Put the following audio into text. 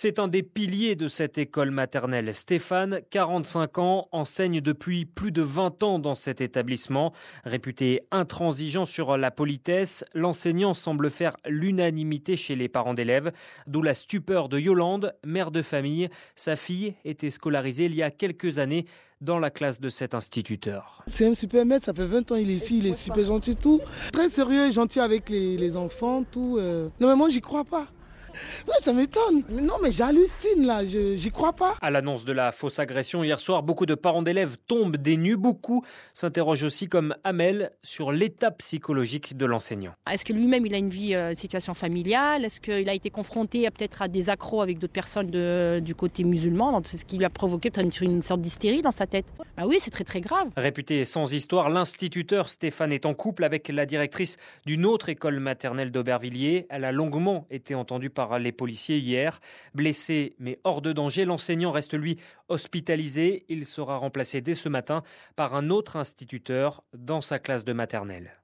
C'est un des piliers de cette école maternelle. Stéphane, 45 ans, enseigne depuis plus de 20 ans dans cet établissement. Réputé intransigeant sur la politesse, l'enseignant semble faire l'unanimité chez les parents d'élèves. D'où la stupeur de Yolande, mère de famille. Sa fille était scolarisée il y a quelques années dans la classe de cet instituteur. C'est un super maître, ça fait 20 ans il est ici, il est super gentil, tout. Très sérieux et gentil avec les enfants, tout. Non mais moi j'y crois pas. Ouais, ça m'étonne. Non mais j'hallucine là, j'y crois pas. À l'annonce de la fausse agression hier soir, beaucoup de parents d'élèves tombent des nues. Beaucoup s'interrogent aussi comme Amel sur l'état psychologique de l'enseignant. Est-ce que lui-même il a une vie, situation familiale? Est-ce qu'il a été confronté peut-être à des accros avec d'autres personnes du côté musulman? Donc, c'est ce qui lui a provoqué peut-être une sorte d'hystérie dans sa tête. Bah oui, c'est très très grave. Réputé sans histoire, l'instituteur Stéphane est en couple avec la directrice d'une autre école maternelle d'Aubervilliers. Elle a longuement été entendue par les policiers hier. Blessé mais hors de danger, l'enseignant reste lui hospitalisé. Il sera remplacé dès ce matin par un autre instituteur dans sa classe de maternelle.